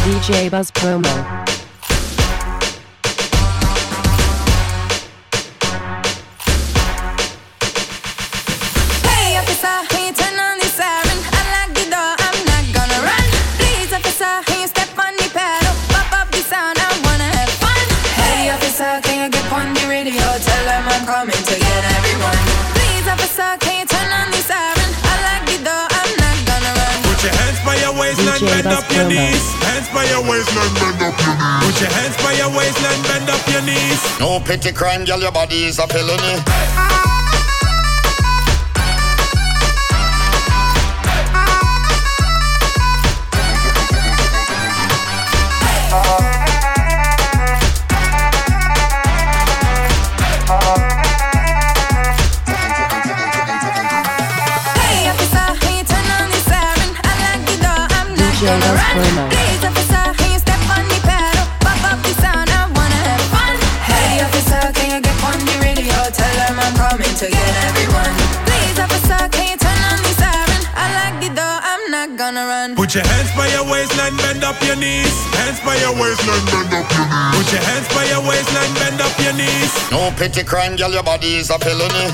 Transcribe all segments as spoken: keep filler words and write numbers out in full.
D J Buzz Promo. Bend up your knees. Hands by your waistline, bend up your knees. Put your hands by your waistline, bend up your knees. No petty crime, girl, your body is a felony. Please officer, can you step on the pedal? Pop up the sound, I wanna have fun. Hey officer, can you get on the radio? Tell them I'm coming to get everyone. Please officer, can you turn on the siren? I like the door, I'm not gonna run. Put your hands by your waistline, bend up your knees. Hands by your waistline, bend up your knees. Put your hands by your waistline, bend up your knees. No petty crime, girl, your body is a felony.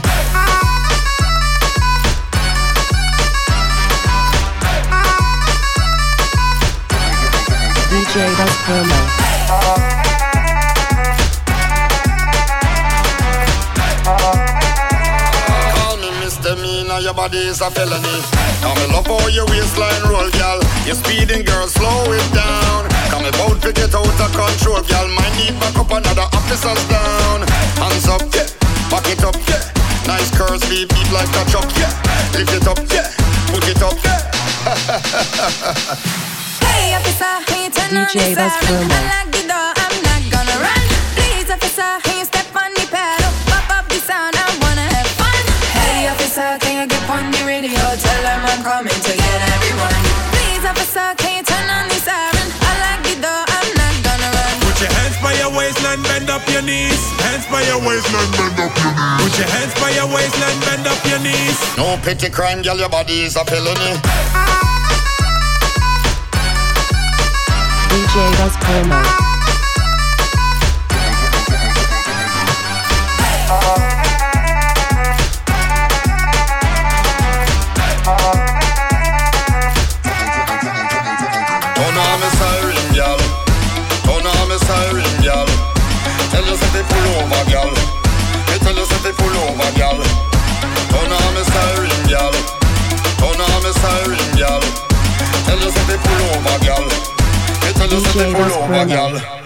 D J Buzz Promo. Call me misdemeanor, your body is a felony. Come me love how your waistline roll, girl. You're speeding, girl, slow it down. Come about to get out of control, girl. Might need back up another officers down. Hands up, yeah. Back it up, yeah. Nice curves, beat, beat like a truck, yeah. Lift it up, yeah. Put it up, yeah. Hey officer, can you turn on the siren? I like the door, I'm not gonna run. Please officer, can you step on the pedal? Pop up the sound, I wanna have fun. Hey officer, can you get on the radio? Tell them I'm coming to get everyone. Please officer, can you turn on the siren? I like the door, I'm not gonna run. Put your hands by your waistline, bend up your knees. Hands by your waistline, bend up your knees. Put your hands by your waistline, bend up your knees. No petty crime, girl, your body is a felony. D J Buzz Promo. Turn on me siren, girl. Turn on me siren, girl. Tell us if they pull over, girl. Me tell us if they pull over, girl. Turn on me siren, girl. Turn on me siren, girl. Tell us if they pull over, girl. Tell us if they pull over, girl.